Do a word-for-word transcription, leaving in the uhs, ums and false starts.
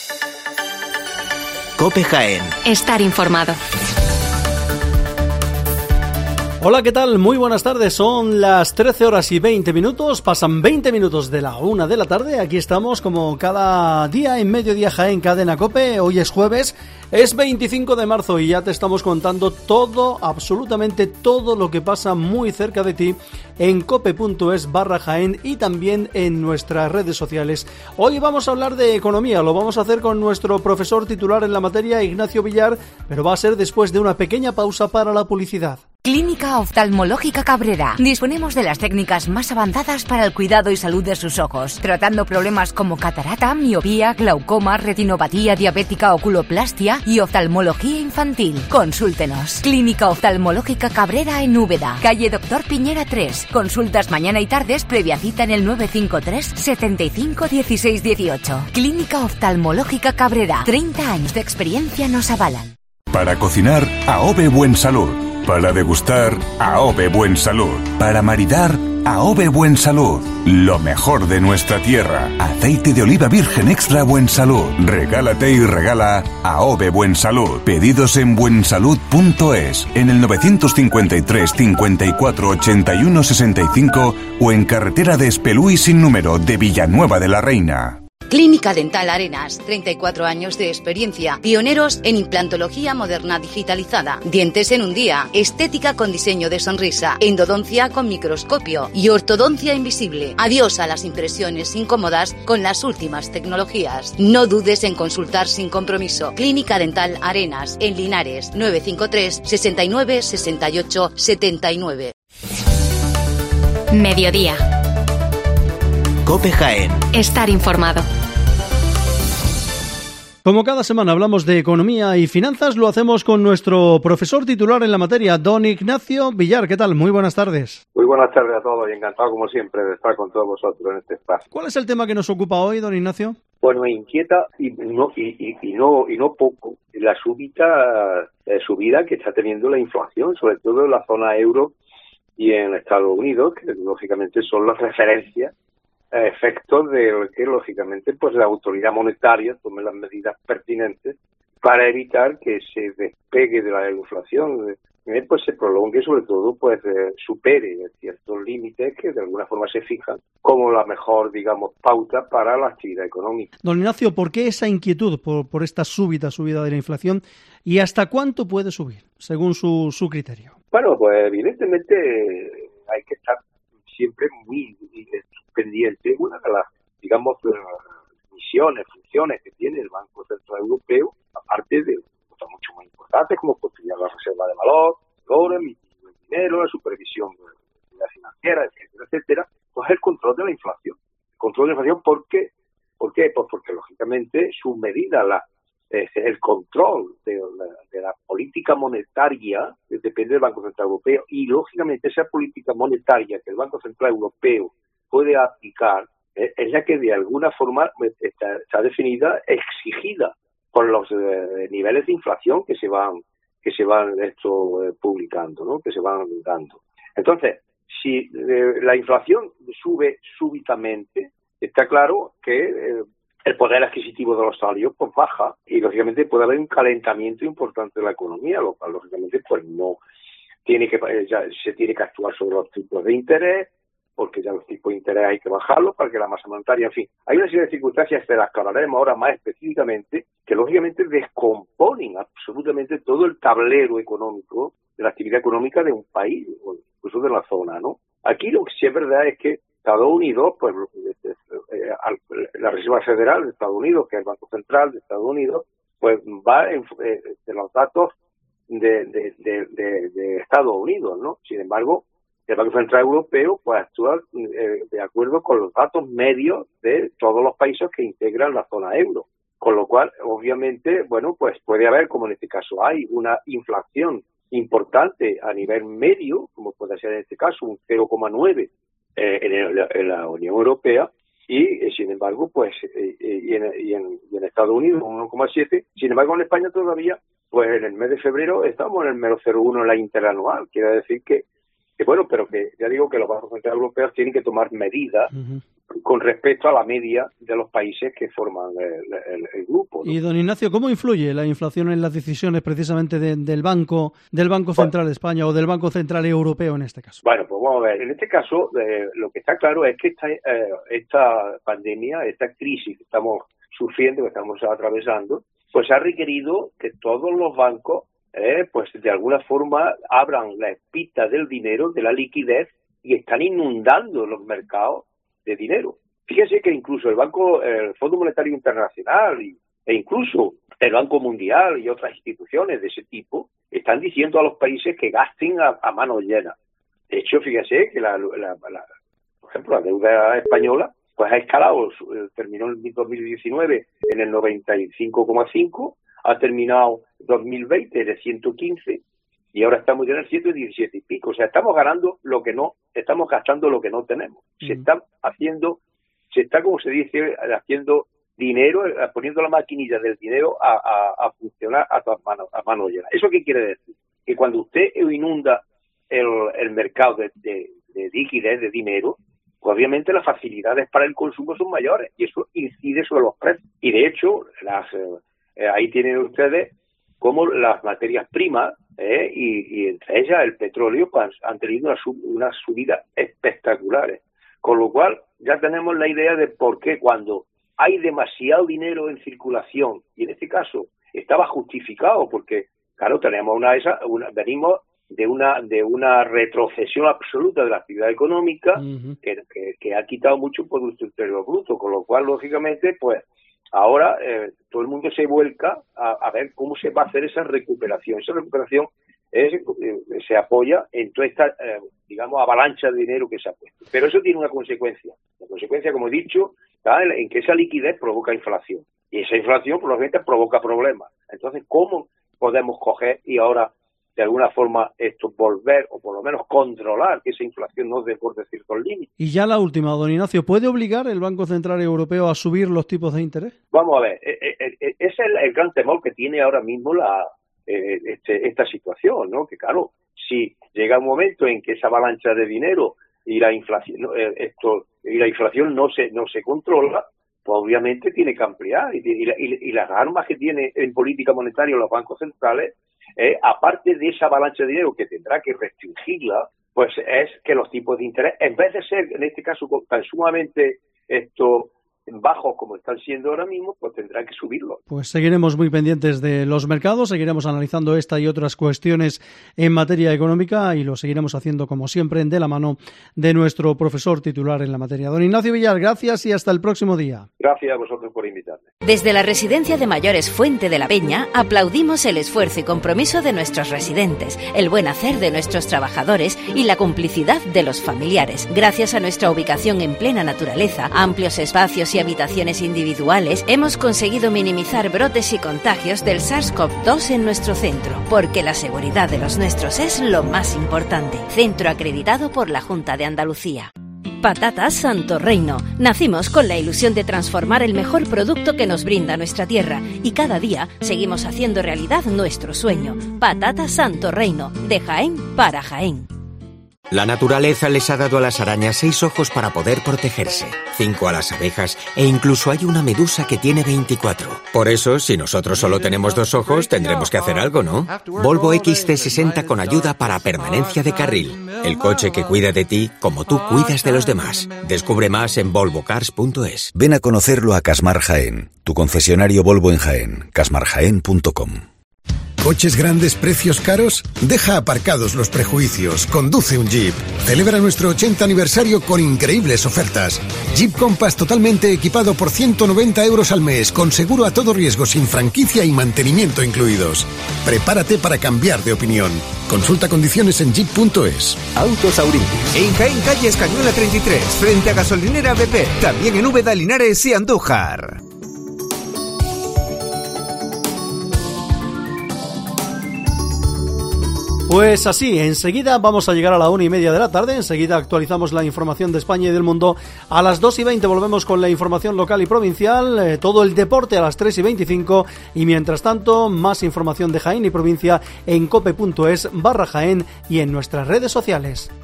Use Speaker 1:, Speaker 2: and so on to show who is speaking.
Speaker 1: COPE Jaén.
Speaker 2: Estar informado.
Speaker 3: Hola, ¿qué tal? Muy buenas tardes. Son las trece horas y veinte minutos. Pasan veinte minutos de la una de la tarde. Aquí estamos como cada día en Mediodía Jaén, Cadena COPE. Hoy es jueves, es veinticinco de marzo y ya te estamos contando todo, absolutamente todo lo que pasa muy cerca de ti en cope.es barra Jaén y también en nuestras redes sociales. Hoy vamos a hablar de economía. Lo vamos a hacer con nuestro profesor titular en la materia, Ignacio Villar, pero va a ser después de una pequeña pausa para la publicidad.
Speaker 4: Clínica Oftalmológica Cabrera. Disponemos de las técnicas más avanzadas para el cuidado y salud de sus ojos, tratando problemas como catarata, miopía, glaucoma, retinopatía diabética, oculoplastia y oftalmología infantil. Consúltenos. Clínica Oftalmológica Cabrera en Úbeda, calle Doctor Piñera tres. Consultas mañana y tardes, previa cita en el nueve cinco tres, setenta y cinco, dieciséis dieciocho. Clínica Oftalmológica Cabrera. treinta años de experiencia nos avalan.
Speaker 5: Para cocinar, AOVE Buen Salud. Para degustar, AOVE Buen Salud. Para maridar, AOVE Buen Salud. Lo mejor de nuestra tierra. Aceite de oliva virgen extra Buen Salud. Regálate y regala AOVE Buen Salud. Pedidos en buensalud punto es, en el novecientos cincuenta y tres, cincuenta y cuatro, ochenta y uno, sesenta y cinco o en carretera de Espelú y sin número de Villanueva de la Reina.
Speaker 6: Clínica Dental Arenas, treinta y cuatro años de experiencia, pioneros en implantología moderna digitalizada, dientes en un día, estética con diseño de sonrisa, endodoncia con microscopio y ortodoncia invisible. Adiós a las impresiones incómodas con las últimas tecnologías. No dudes en consultar sin compromiso. Clínica Dental Arenas, en Linares, nueve cinco tres, sesenta y nueve, sesenta y ocho, setenta y nueve.
Speaker 2: Mediodía.
Speaker 1: COPE Jaén.
Speaker 2: Estar informado.
Speaker 3: Como cada semana hablamos de economía y finanzas, lo hacemos con nuestro profesor titular en la materia, don Ignacio Villar. ¿Qué tal? Muy buenas tardes.
Speaker 7: Muy buenas tardes a todos y encantado, como siempre, de estar con todos vosotros en este espacio.
Speaker 3: ¿Cuál es el tema que nos ocupa hoy, don Ignacio?
Speaker 7: Bueno, me inquieta y no, y, y, y no, y no poco la súbita eh, subida que está teniendo la inflación, sobre todo en la zona euro y en Estados Unidos, que lógicamente son las referencias, efectos de que lógicamente pues la autoridad monetaria tome las medidas pertinentes para evitar que se despegue de la inflación, eh, pues se prolongue, sobre todo pues eh, supere ciertos límites que de alguna forma se fijan como la mejor, digamos, pauta para la actividad económica.
Speaker 3: Don Ignacio, ¿por qué esa inquietud por, por esta súbita subida de la inflación y hasta cuánto puede subir, según su, su criterio?
Speaker 7: Bueno, pues evidentemente hay que estar siempre muy pendiente. Una de las, digamos, misiones, funciones que tiene el Banco Central Europeo, aparte de cosas mucho más importantes como construir la reserva de valor, valores, emitir el dinero, la supervisión de la financiera, etcétera, etcétera, pues el control de la inflación. El control de la inflación, ¿por qué? ¿Por qué? Pues porque, lógicamente, sus medidas, la, eh, el control de la, de la política monetaria depende del Banco Central Europeo y, lógicamente, esa política monetaria que el Banco Central Europeo puede aplicar eh, es la que de alguna forma está, está definida, exigida por los eh, niveles de inflación que se van que se van esto eh, publicando, ¿no? Que se van dando. Entonces, si eh, la inflación sube súbitamente, está claro que eh, el poder adquisitivo de los salarios pues baja y lógicamente puede haber un calentamiento importante de la economía, lo cual lógicamente pues no tiene que ya se tiene que actuar sobre los tipos de interés, porque ya los tipos de interés hay que bajarlos para que la masa monetaria, en fin, hay una serie de circunstancias de las que hablaremos ahora más específicamente, que lógicamente descomponen absolutamente todo el tablero económico, de la actividad económica de un país, o incluso de la zona, ¿no? Aquí lo que sí es verdad es que Estados Unidos, pues la Reserva Federal de Estados Unidos, que es el Banco Central de Estados Unidos, pues va en, eh, de los datos de, de, de, de, de Estados Unidos, ¿no? Sin embargo, el Banco Central Europeo pues actúa eh, de acuerdo con los datos medios de todos los países que integran la zona euro. Con lo cual, obviamente, bueno, pues puede haber, como en este caso hay, una inflación importante a nivel medio, como puede ser en este caso un cero coma nueve eh, en, el, en la Unión Europea, y eh, sin embargo, pues, eh, eh, y, en, y, en, y en Estados Unidos un uno coma siete, sin embargo en España todavía, pues en el mes de febrero estamos en el menos cero coma uno en la interanual, quiere decir que que bueno, pero que ya digo que los bancos centrales europeos tienen que tomar medidas uh-huh. con respecto a la media de los países que forman el, el, el grupo, ¿no?
Speaker 3: Y don Ignacio, ¿cómo influye la inflación en las decisiones precisamente de, del Banco del Banco Central bueno, de España o del Banco Central Europeo en este caso?
Speaker 7: Bueno, pues vamos a ver. En este caso, eh, lo que está claro es que esta, eh, esta pandemia, esta crisis que estamos sufriendo, que estamos atravesando, pues ha requerido que todos los bancos, eh, pues de alguna forma abran la espita del dinero, de la liquidez, y están inundando los mercados de dinero. Fíjense que incluso el Banco, el Fondo Monetario Internacional y, e incluso el Banco Mundial y otras instituciones de ese tipo están diciendo a los países que gasten a, a manos llenas. De hecho, fíjense que la, la, la, por ejemplo, la deuda española pues ha escalado, terminó en dos mil diecinueve en el noventa y cinco coma cinco, ha terminado dos mil veinte de ciento quince y ahora estamos ya en el ciento diecisiete y pico. O sea, estamos ganando lo que no, estamos gastando lo que no tenemos. Se
Speaker 3: Mm.
Speaker 7: está haciendo, se está, como se dice, haciendo dinero, eh, poniendo la maquinilla del dinero a, a, a funcionar a mano, a mano llena. ¿Eso qué quiere decir? Que cuando usted inunda el, el mercado de, de, de liquidez, de dinero, pues obviamente las facilidades para el consumo son mayores y eso incide sobre los precios. Y de hecho, las eh, ahí tienen ustedes como las materias primas eh, y, y entre ellas el petróleo pues, han tenido una sub, unas subidas espectaculares. Con lo cual ya tenemos la idea de por qué cuando hay demasiado dinero en circulación, y en este caso estaba justificado porque, claro, tenemos una, esa, una venimos de una de una retrocesión absoluta de la actividad económica
Speaker 3: Uh-huh.
Speaker 7: que, que, que ha quitado mucho Producto Interior Bruto, con lo cual, lógicamente, pues ahora eh, todo el mundo se vuelca a, a ver cómo se va a hacer esa recuperación. Esa recuperación es, eh, se apoya en toda esta, eh, digamos, avalancha de dinero que se ha puesto. Pero eso tiene una consecuencia. La consecuencia, como he dicho, está en, en que esa liquidez provoca inflación. Y esa inflación, probablemente, provoca problemas. Entonces, ¿cómo podemos coger y ahora de alguna forma esto volver o por lo menos controlar que esa inflación no desborde ciertos límites?
Speaker 3: Y ya la última, don Ignacio, ¿puede obligar el Banco Central Europeo a subir los tipos de interés?
Speaker 7: Vamos a ver, eh, eh, eh, ese es el, el gran temor que tiene ahora mismo la eh, este, esta situación, ¿no? Que claro, si llega un momento en que esa avalancha de dinero y la inflación eh, esto y la inflación no se no se controla, pues obviamente tiene que ampliar y, y, y, y las armas que tiene en política monetaria los bancos centrales, eh, aparte de esa avalancha de dinero que tendrá que restringirla, pues es que los tipos de interés, en vez de ser en este caso tan sumamente esto bajos como están siendo ahora mismo, pues tendrán que subirlos.
Speaker 3: Pues seguiremos muy pendientes de los mercados, seguiremos analizando esta y otras cuestiones en materia económica y lo seguiremos haciendo como siempre de la mano de nuestro profesor titular en la materia. Don Ignacio Villar, gracias y hasta el próximo día.
Speaker 7: Gracias a vosotros por invitarme.
Speaker 2: Desde la Residencia de Mayores Fuente de la Peña aplaudimos el esfuerzo y compromiso de nuestros residentes, el buen hacer de nuestros trabajadores y la complicidad de los familiares. Gracias a nuestra ubicación en plena naturaleza, amplios espacios y habitaciones individuales, hemos conseguido minimizar brotes y contagios del SARS-CoV dos en nuestro centro, porque la seguridad de los nuestros es lo más importante. Centro acreditado por la Junta de Andalucía. Patatas Santo Reino. Nacimos con la ilusión de transformar el mejor producto que nos brinda nuestra tierra y cada día seguimos haciendo realidad nuestro sueño. Patatas Santo Reino, de Jaén para Jaén.
Speaker 8: La naturaleza les ha dado a las arañas seis ojos para poder protegerse, cinco a las abejas e incluso hay una medusa que tiene veinticuatro. Por eso, si nosotros solo tenemos dos ojos, tendremos que hacer algo, ¿no? Volvo X C sesenta con ayuda para permanencia de carril. El coche que cuida de ti como tú cuidas de los demás. Descubre más en volvo cars punto es.
Speaker 9: Ven a conocerlo a Casmar Jaén, tu concesionario Volvo en Jaén, casmar jaén punto com.
Speaker 10: ¿Coches grandes, precios caros? Deja aparcados los prejuicios, conduce un Jeep. Celebra nuestro ochenta aniversario con increíbles ofertas. Jeep Compass totalmente equipado por ciento noventa euros al mes, con seguro a todo riesgo, sin franquicia y mantenimiento incluidos. Prepárate para cambiar de opinión. Consulta condiciones en jeep punto es.
Speaker 11: Autos Auritis. En Jaén, calle Escañuela treinta y tres, frente a Gasolinera B P. También en Úbeda, Linares y Andújar.
Speaker 3: Pues así, enseguida vamos a llegar a la una y media de la tarde, enseguida actualizamos la información de España y del mundo, a las dos y veinte volvemos con la información local y provincial, eh, todo el deporte a las tres y veinticinco y mientras tanto más información de Jaén y provincia en cope punto es barra Jaén y en nuestras redes sociales.